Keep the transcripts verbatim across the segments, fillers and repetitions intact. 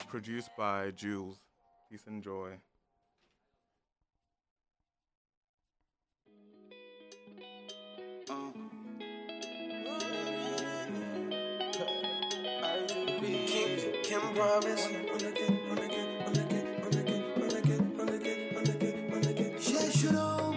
produced by Jules. Peace and joy. Kim promise. Wanna get, wanna get, wanna get, wanna get, wanna get, wanna get, wanna get, wanna get. Shit, should on.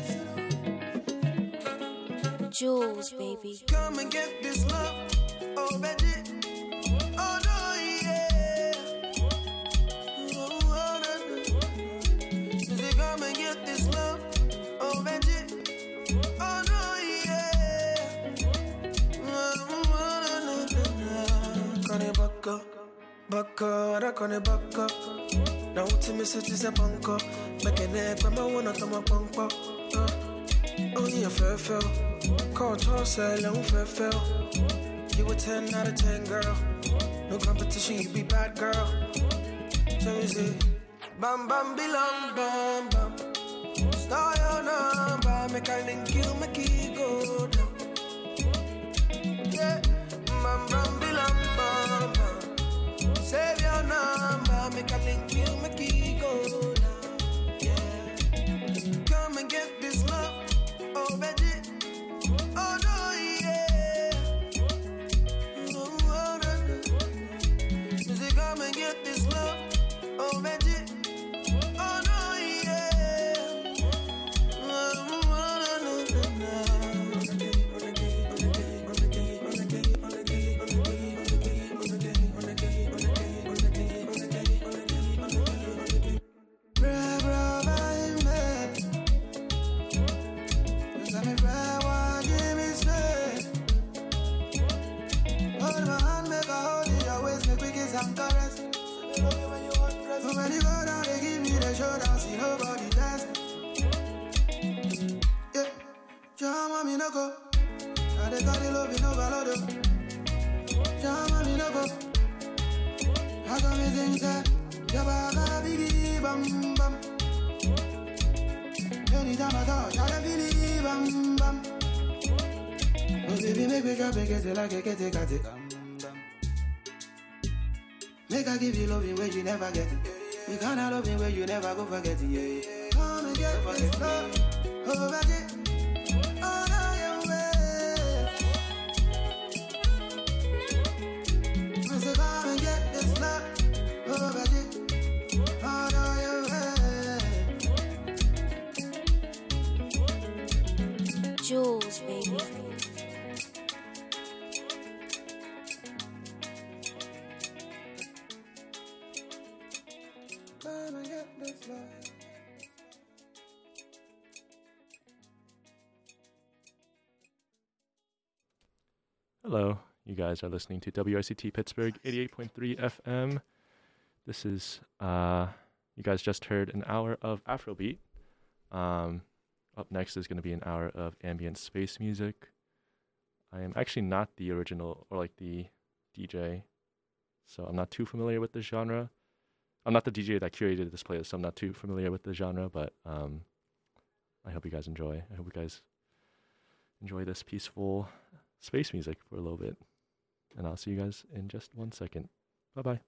Jules, baby. Come and get this love, oh baby. Oh no, yeah. Oh, oh, no, no. Say, come and get this love, oh baby. Oh no, yeah. Oh, oh, no, no, no, no. Kone baka, baka, ara kone baka. Now to me such is a bunker. Back in there, come on, wanna come up on pop. Only a fair fell. Call toss a long fair fell. You a ten out of ten, girl. No competition, you be bad, girl. So is it bam bam bilam bam bam. Star your number, make a link you, make it go down. Yeah, bam bam bilam bam bam. Save your number, make a link you, make it go down. Yeah, come and get this love, oh baby. Oh no, yeah. Oh, oh, no, no. Say, come and get this love, oh baby. Oh no, yeah. Oh, oh, no, no, no, no. Bra, bra, bye, man. Cause I'm a bra, why give me straight? Hold my hand, make a hold it, always make we kiss and caress. But when you go down, they give me the shoulder, see nobody dance. Yeah, Jama me no go. I dey got the love, you know, balado. Jama me no go. I got me things that Jabaga biggie bam bam. Anytime I touch, I dey feel it bam bam. Oh baby, make me drop it, get it like a get it, got it. Make I give you loving where you never get it. You kinda loving where you never go forget it, yeah. Come and get this love, oh baby. Oh no, your way. I say come and get this love, oh baby. Oh no, your way. Jules, baby. Come and get this love. Hello, you guys are listening to W I C T Pittsburgh eighty-eight point three F M. This is, uh, you guys just heard an hour of Afrobeat. Um, up next is going to be an hour of ambient space music. I am actually not the original or like the D J, so I'm not too familiar with the genre. I'm not the D J that curated this playlist, so I'm not too familiar with the genre, but um, I hope you guys enjoy. I hope you guys enjoy this peaceful space music for a little bit. And I'll see you guys in just one second. Bye-bye.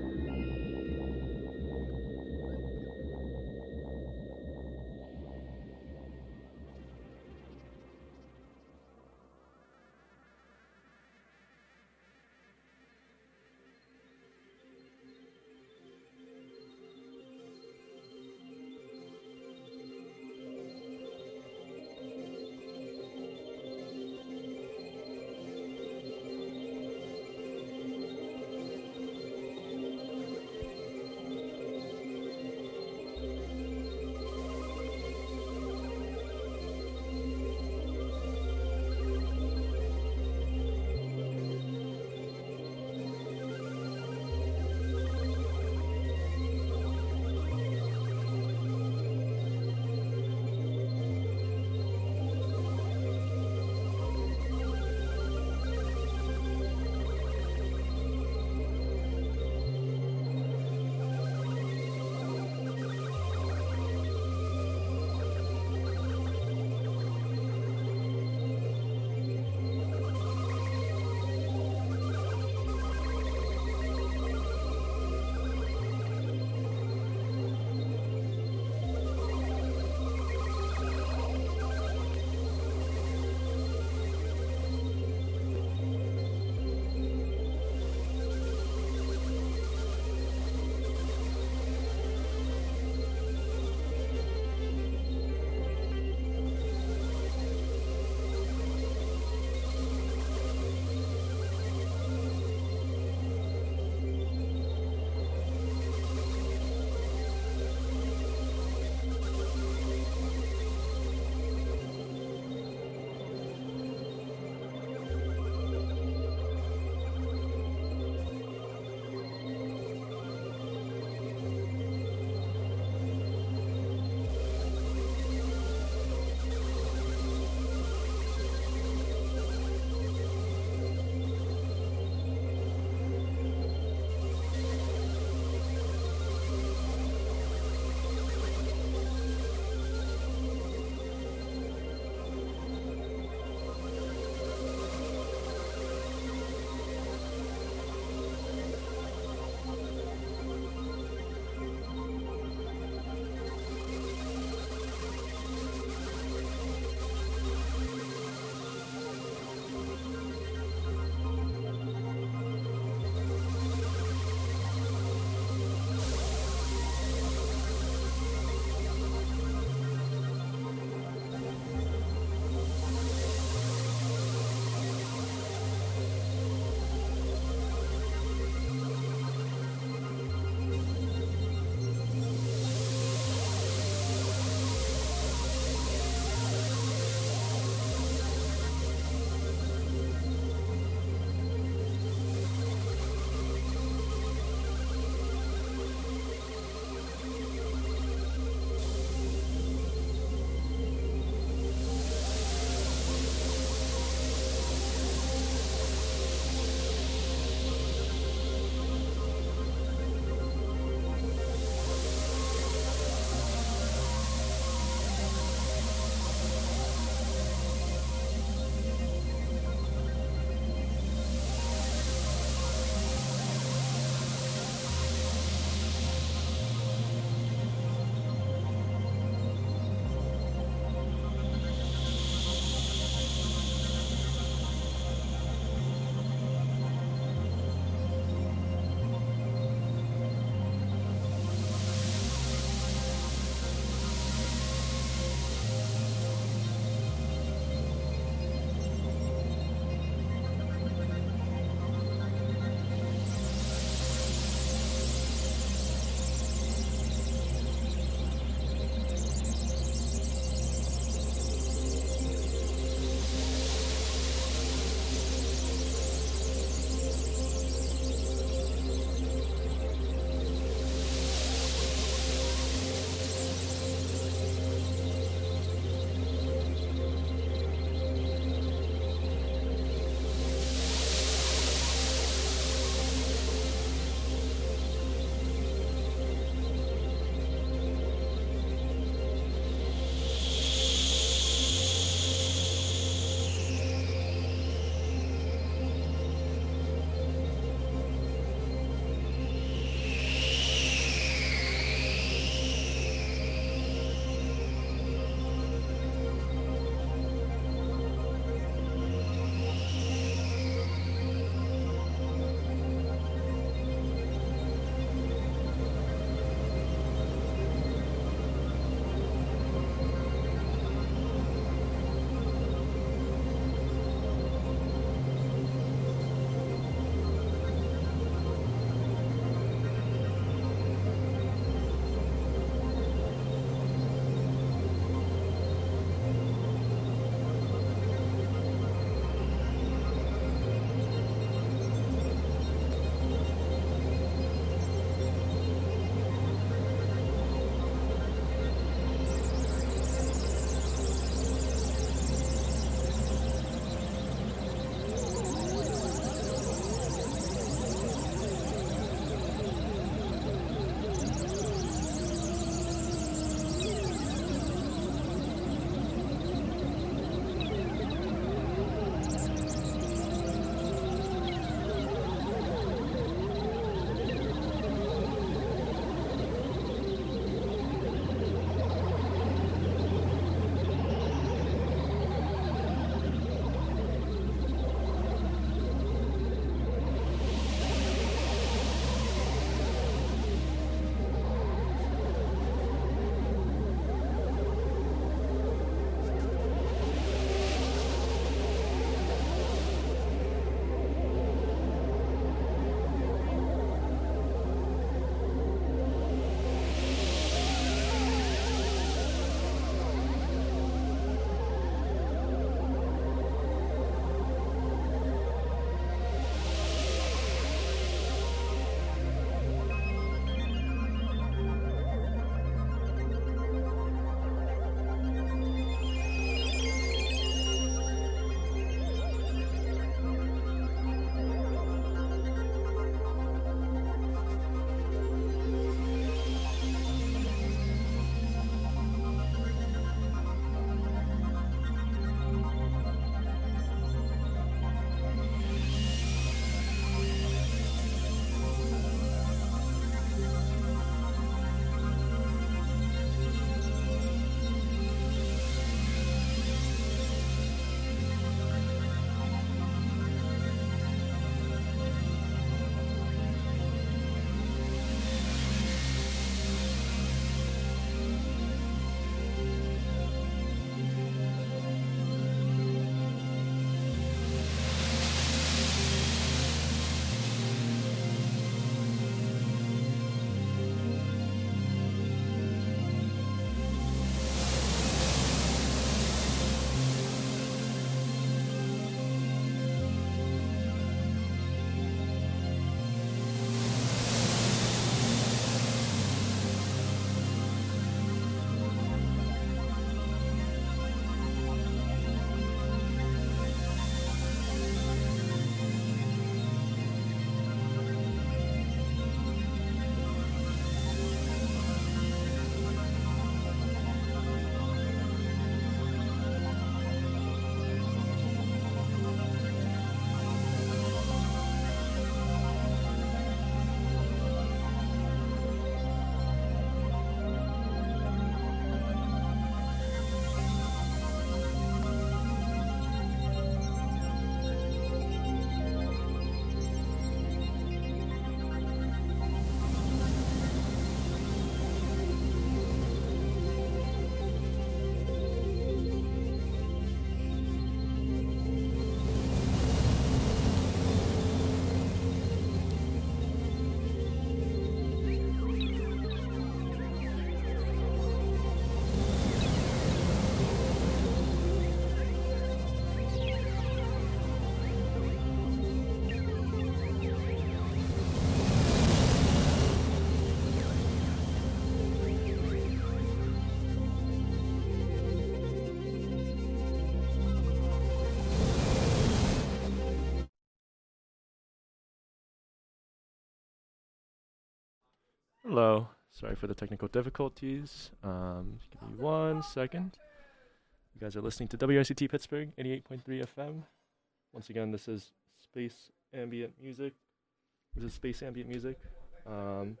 Hello. Sorry for the technical difficulties. Um, just give me one second. You guys are listening to W I C T Pittsburgh, eighty-eight point three F M. Once again, this is Space Ambient Music. This is Space Ambient Music. Um,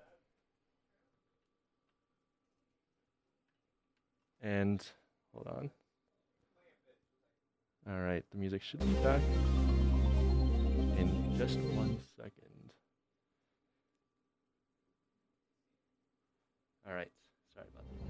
and, hold on. All right, the music should be back in just one second. All right, sorry about that.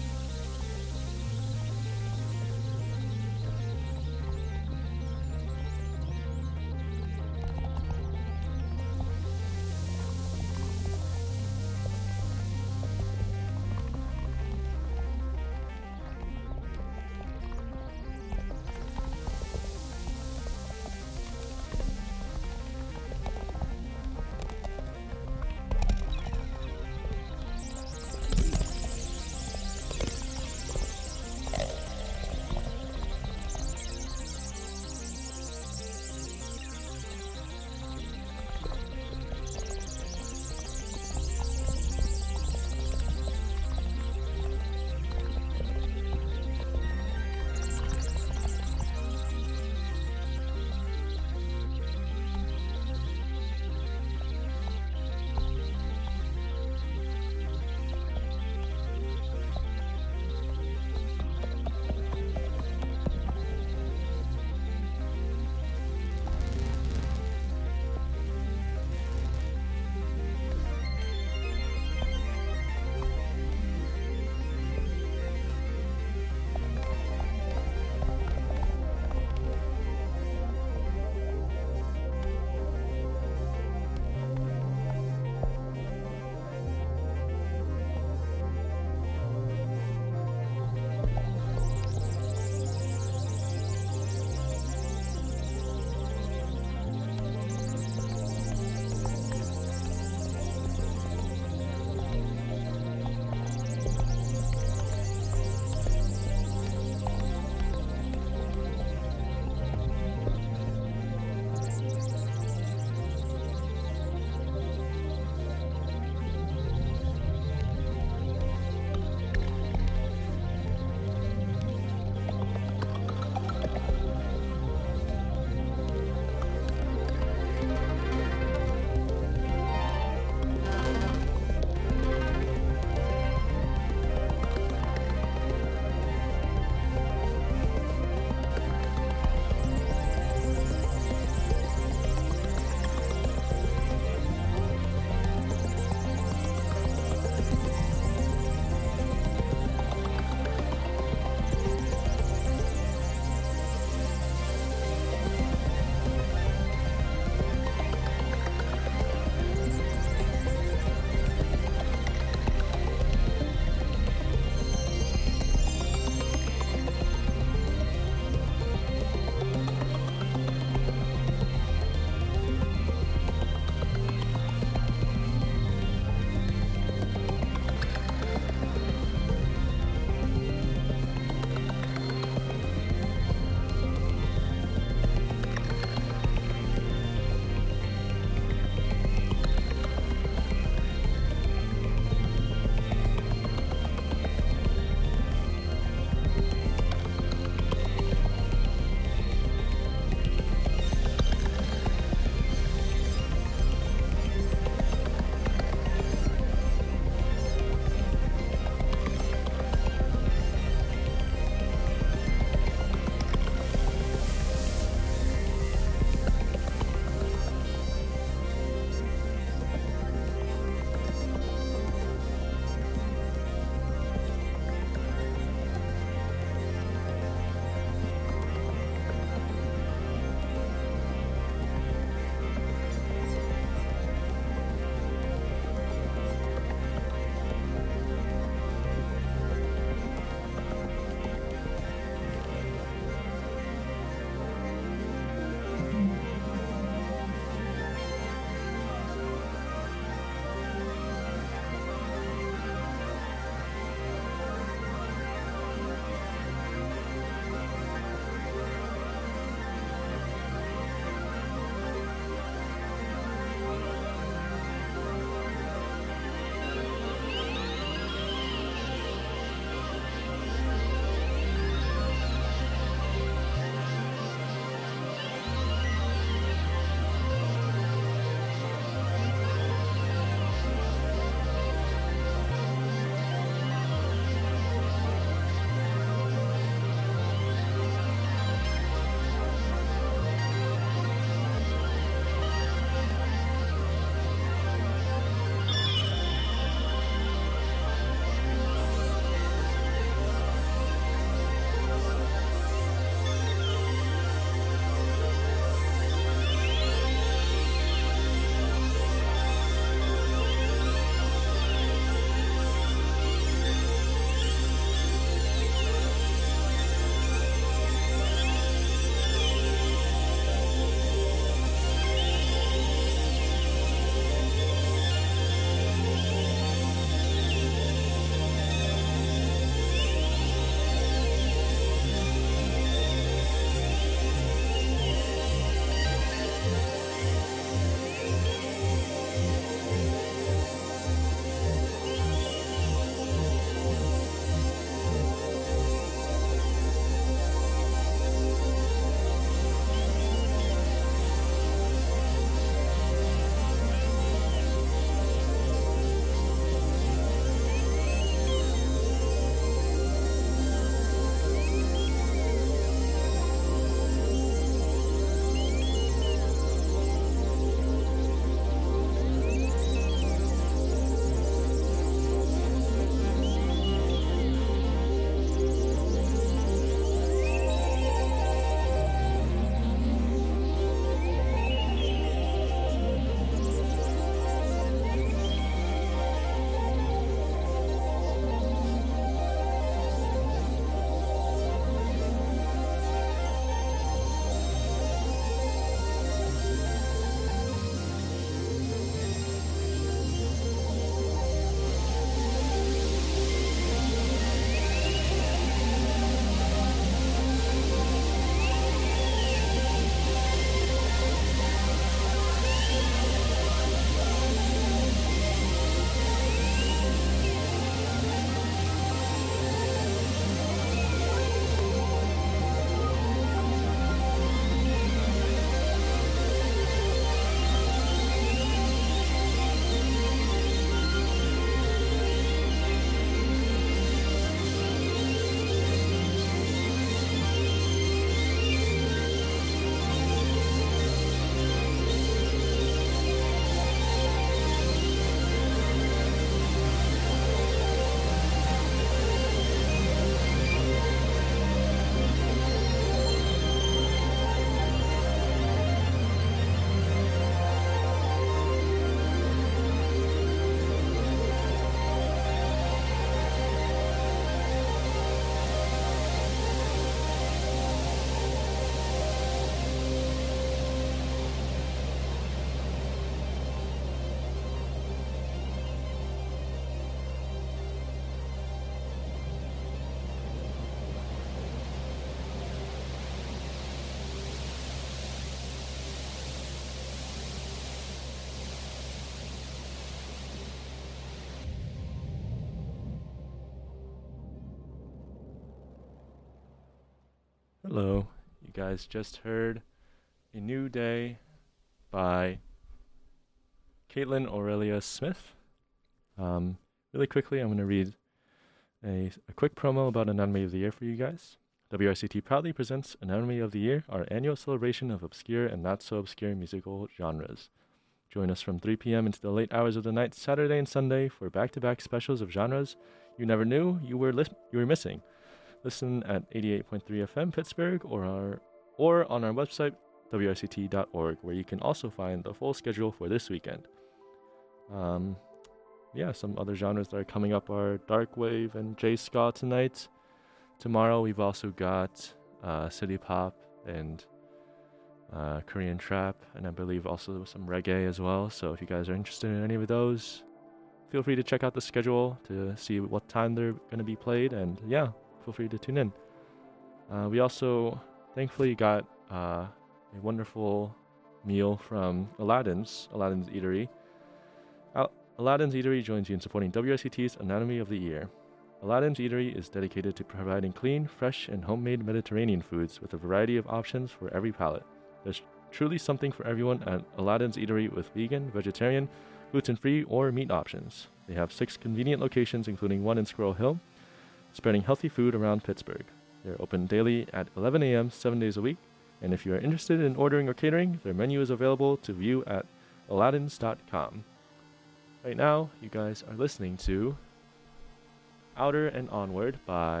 Hello. You guys just heard A New Day by Caitlin Aurelia Smith. Um, really quickly, I'm going to read a, a quick promo about Anatomy of the Year for you guys. W R C T proudly presents Anatomy of the Year, our annual celebration of obscure and not-so-obscure musical genres. Join us from three p.m. into the late hours of the night, Saturday and Sunday, for back-to-back specials of genres you never knew you were lis- you were missing. Listen at eighty-eight point three F M Pittsburgh or our or on our website W R C T dot org, where you can also find the full schedule for this weekend. Um, yeah, some other genres that are coming up are dark wave and J-ska tonight. Tomorrow we've also got uh, city pop and uh, Korean trap, and I believe also some reggae as well. So if you guys are interested in any of those, feel free to check out the schedule to see what time they're going to be played, and yeah, feel free to tune in. Uh, we also thankfully got uh, a wonderful meal from Aladdin's, Aladdin's Eatery. Al- Aladdin's Eatery joins you in supporting W R C T's Anatomy of the Year. Aladdin's Eatery is dedicated to providing clean, fresh, and homemade Mediterranean foods with a variety of options for every palate. There's truly something for everyone at Aladdin's Eatery with vegan, vegetarian, gluten-free, or meat options. They have six convenient locations, including one in Squirrel Hill, spreading healthy food around Pittsburgh. They're open daily at eleven a.m., seven days a week, and if you are interested in ordering or catering, their menu is available to view at aladdins dot com. Right now, you guys are listening to Outer and Onward by,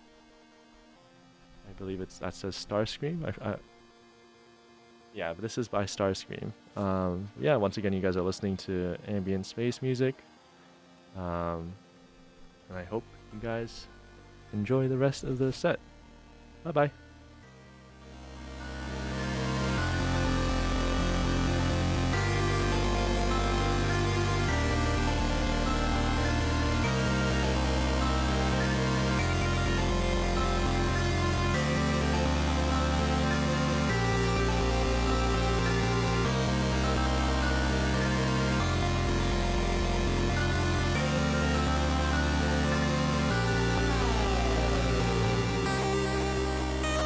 I believe it's that says Starscream. I, I, yeah, but this is by Starscream. Um, yeah, once again, you guys are listening to ambient space music. Um, and I hope you guys enjoy the rest of the set. Bye-bye. Oh,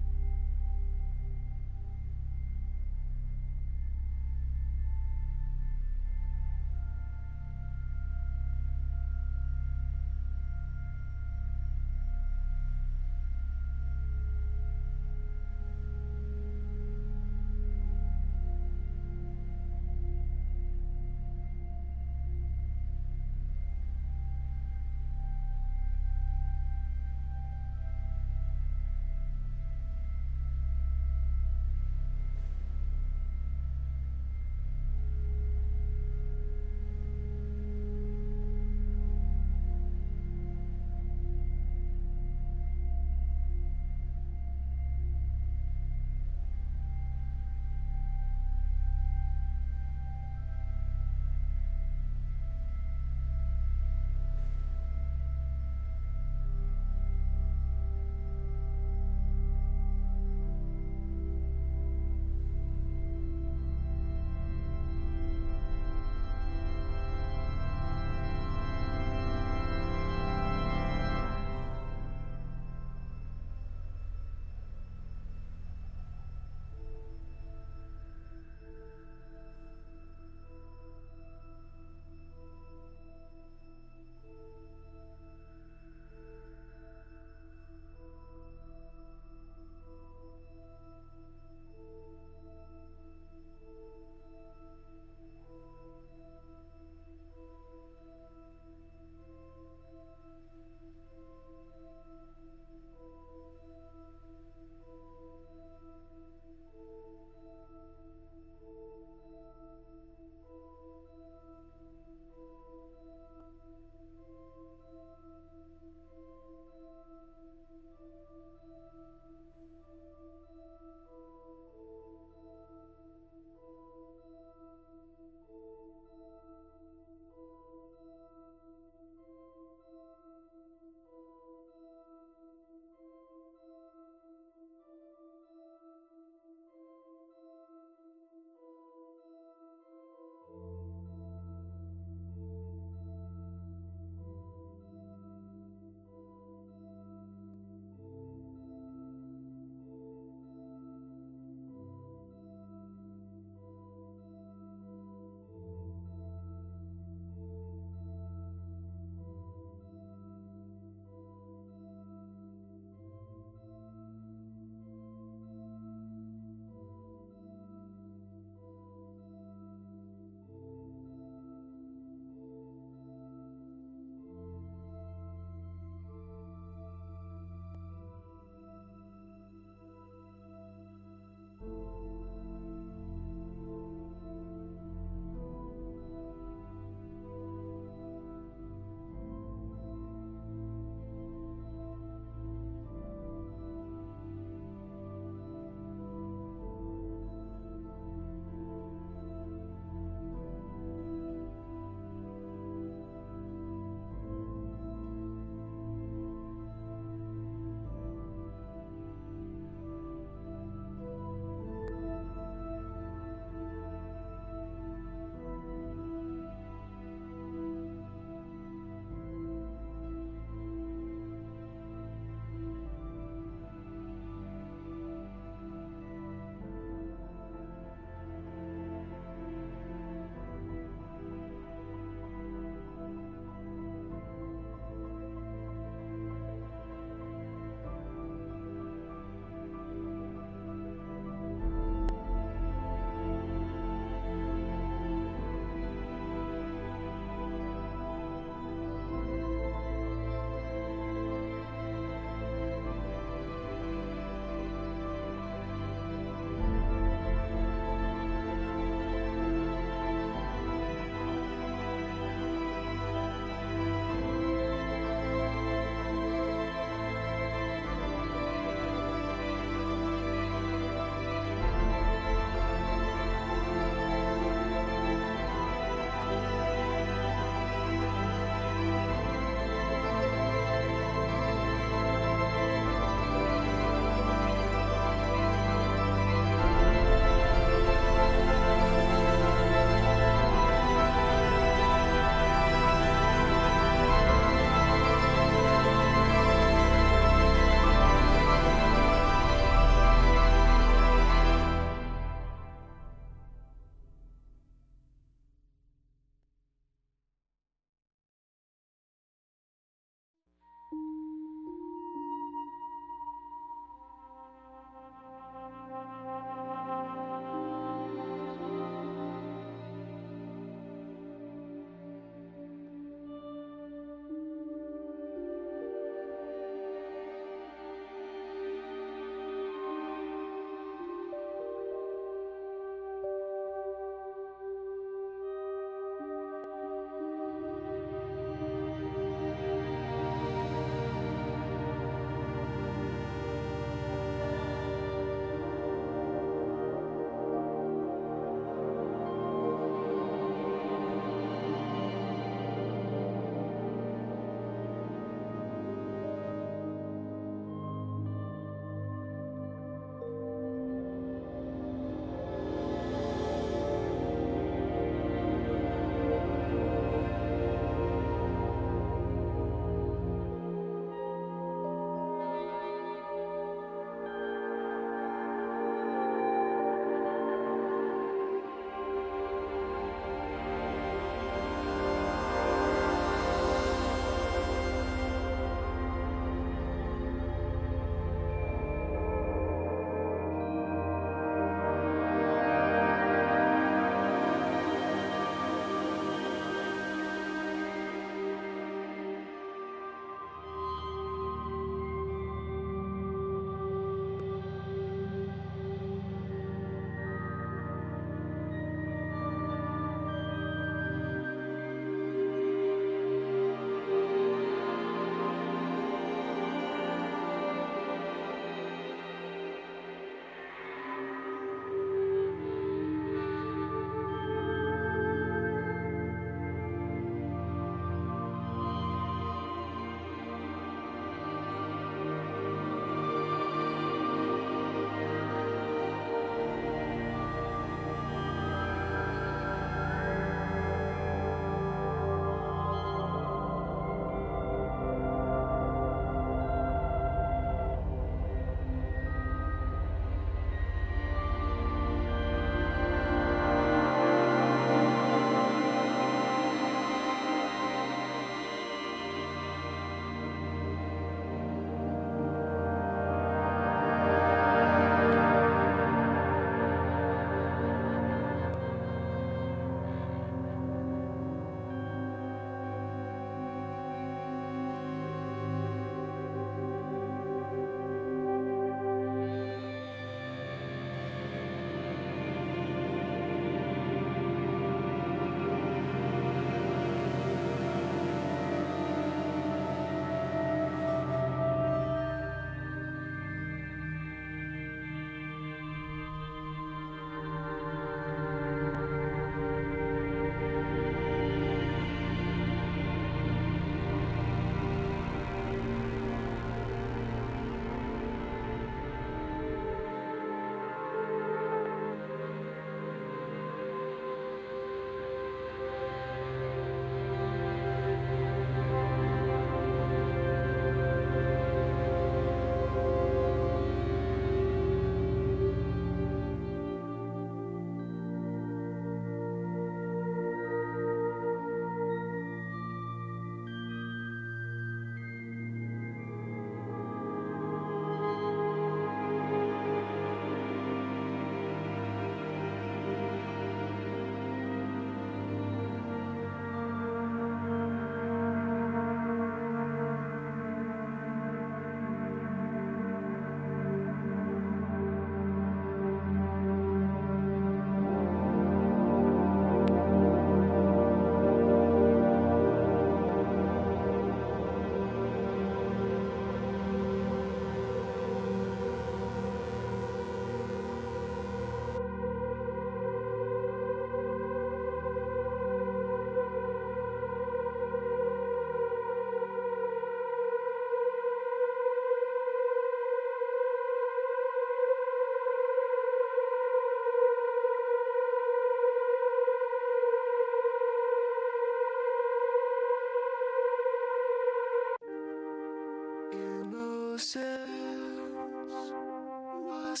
innocence was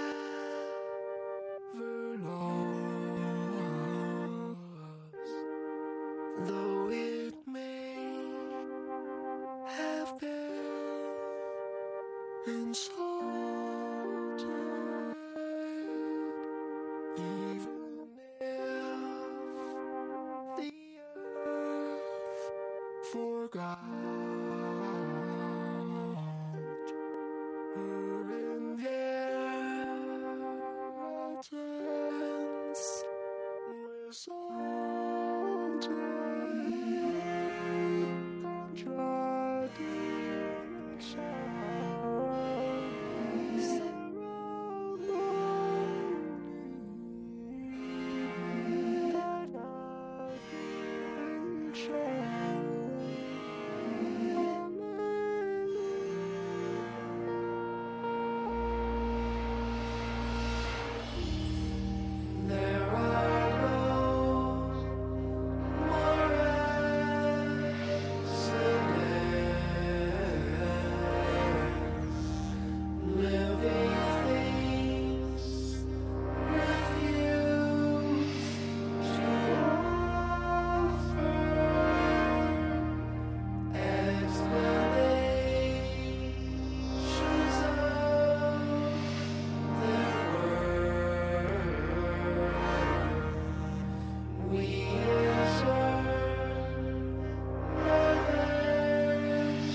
never lost, though it may have been insulted, even if the earth forgot her inheritance resulted contradictions surrounding that addiction. There are no more accidents. Living things refuse to offer explanations of their worth. We deserve revenge.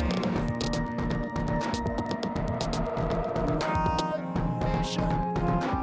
Nation.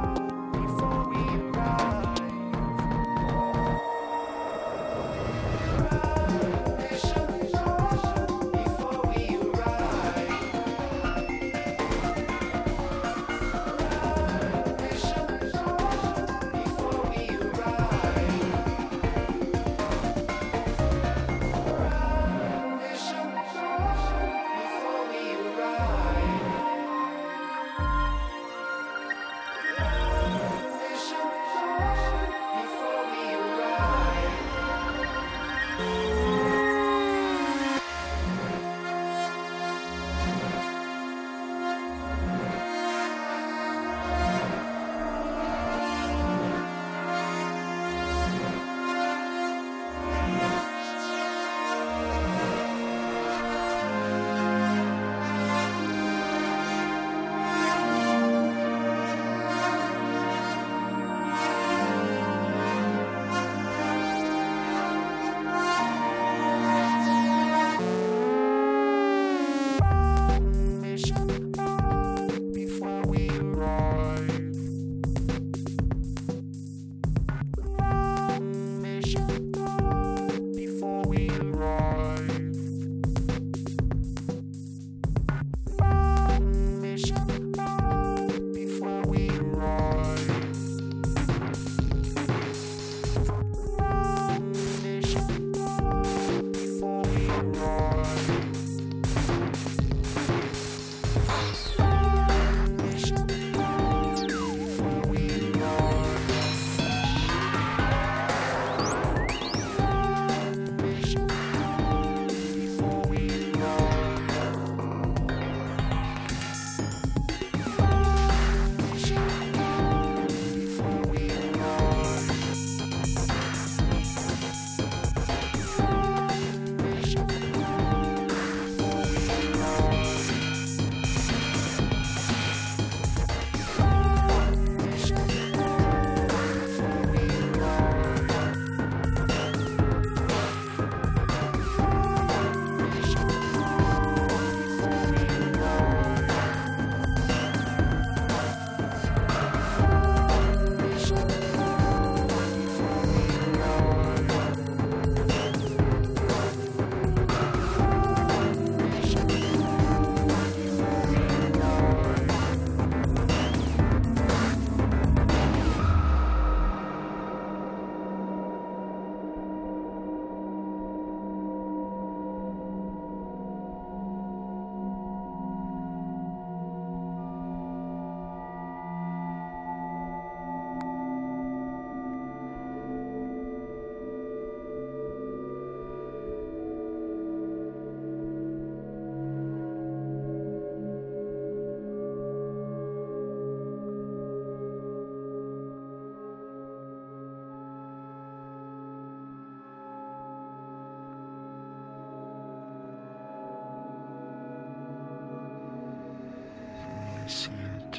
I see it.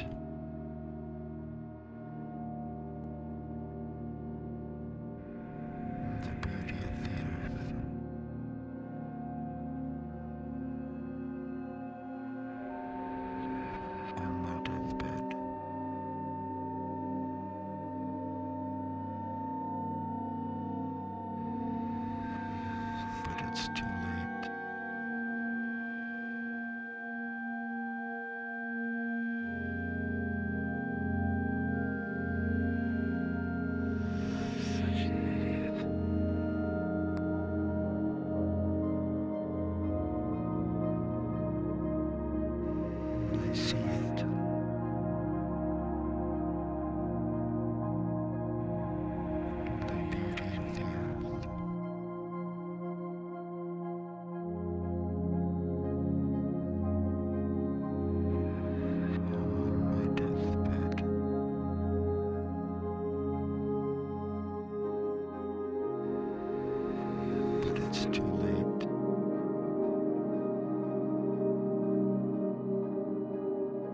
The beauty of the earth. On my deathbed. But it's too late. Such an idiot. I see it. The beauty of the earth. On my deathbed. But it's too late.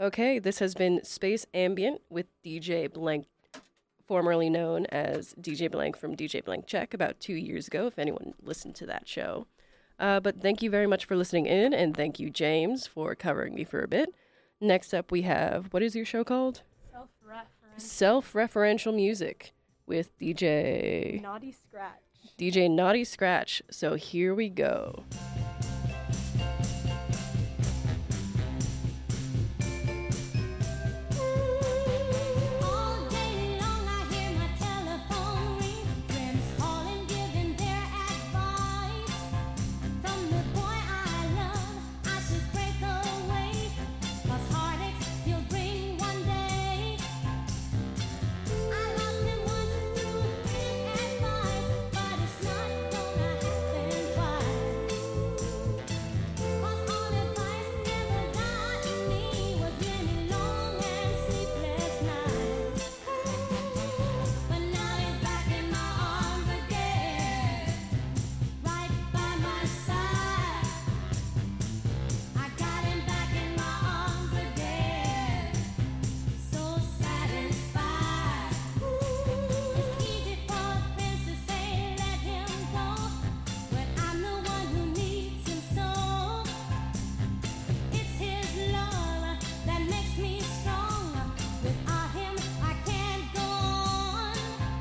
Okay, this has been Space Ambient with D J Blank, formerly known as D J Blank from D J Blank Check about two years ago, if anyone listened to that show. Uh, but thank you very much for listening in, and thank you, James, for covering me for a bit. Next up, we have, what is your show called? Self-referential. Self-Referential Music with D J... Naughty Scratch. D J Naughty Scratch. So here we go. All day long I hear my telephone ring, friends calling, giving their advice. From the boy I love, I should break away, 'cause heartaches he'll bring one day. I lost him once through his advice, but it's not gonna happen twice. 'Cause all advice never got me was many long and sleepless nights. But now he's back in my arms again, right by my side. I got him back in my arms again, so satisfied. It's easy for friends to say let him go, but I'm the one who needs him so. It's his love that makes me strong. Without him, I can't go on.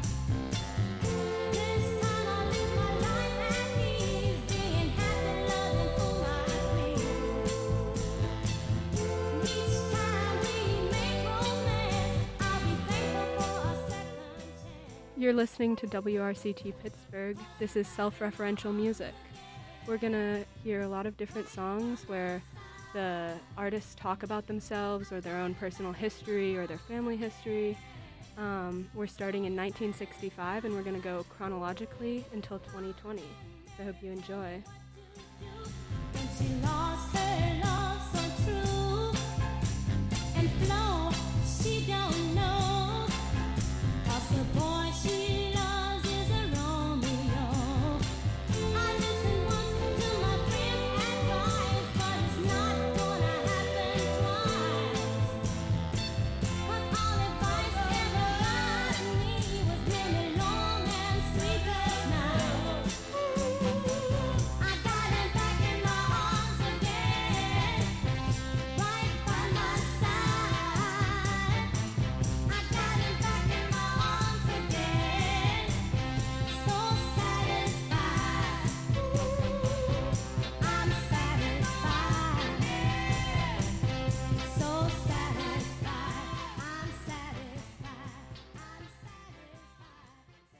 This time I'll live my life at ease, being happy, loving whom I please. Each time we make romance, I'll be thankful for a second chance. You're listening to W R C T Pittsburgh. This is self-referential music. We're gonna hear a lot of different songs where the artists talk about themselves or their own personal history or their family history. Um, we're starting in nineteen sixty-five and we're gonna go chronologically until twenty twenty. I hope you enjoy. And she lost her love so true and flow, she don't know. 'Cause the boy she loves is a Romeo. I listened once to my friend's advice, but it's not gonna happen twice. 'Cause all advice ever got me was many long and sleepless nights. I got him back in my arms again, right by my side. I got him back in my arms again, so satisfied. I'm satisfied, so satisfied. I'm satisfied. I'm satisfied.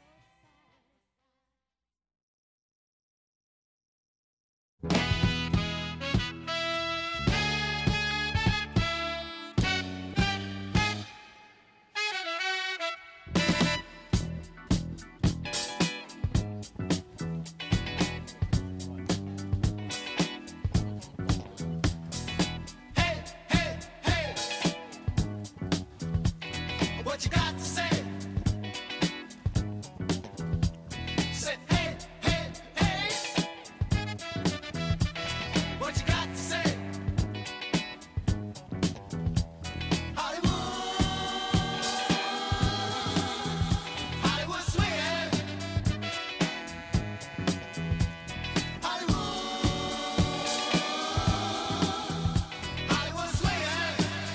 Hey, hey, hey. What you got to say? Say, hey, hey, hey. What you got to say? Hollywood, Hollywood swinging. Hollywood, Hollywood swinging.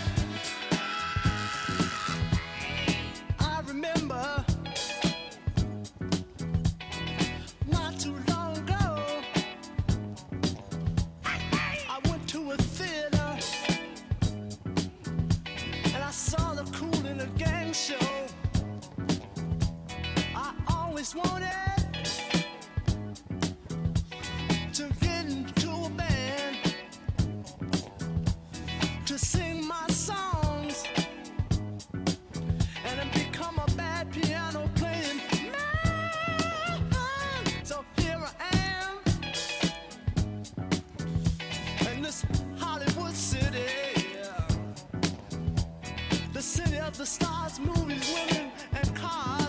I remember not too long ago, I went to a theater and I saw the Kool and the Gang show. I always wanted to get into a band to sing my songs and then become a bad piano playing man. So here I am in this Hollywood city, the city of the stars, movies, women, and cars.